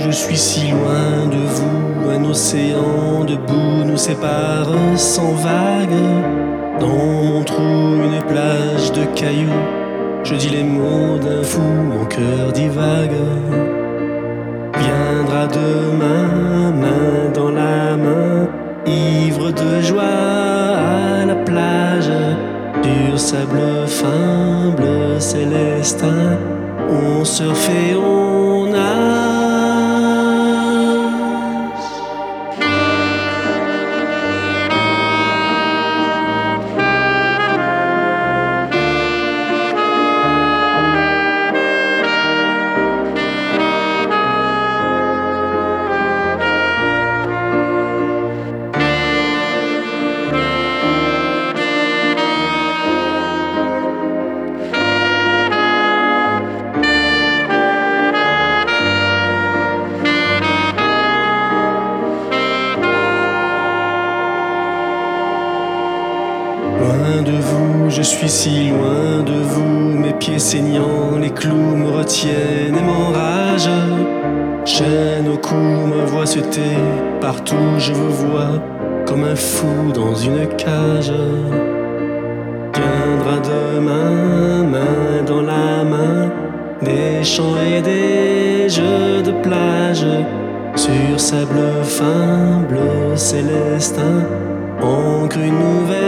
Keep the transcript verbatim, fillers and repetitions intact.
je suis si loin de vous. Un océan de boue nous sépare sans vague. Dans mon trou, une plage de cailloux. Je dis les mots d'un fou, mon cœur divague. Viendra demain, main dans la main, ivre de joie à la plage. Sur sable fin, bleu célestin, on surfe et on nage. Loin de vous, je suis si loin de vous, mes pieds saignants, les clous me retiennent et m'enragent. Chaîne au cou, ma voix se tait, partout je vous vois, comme un fou dans une cage. Viendra demain, main dans la main, des chants et des jeux de plage, sur sable fin, bleu célestin, ancre une nouvelle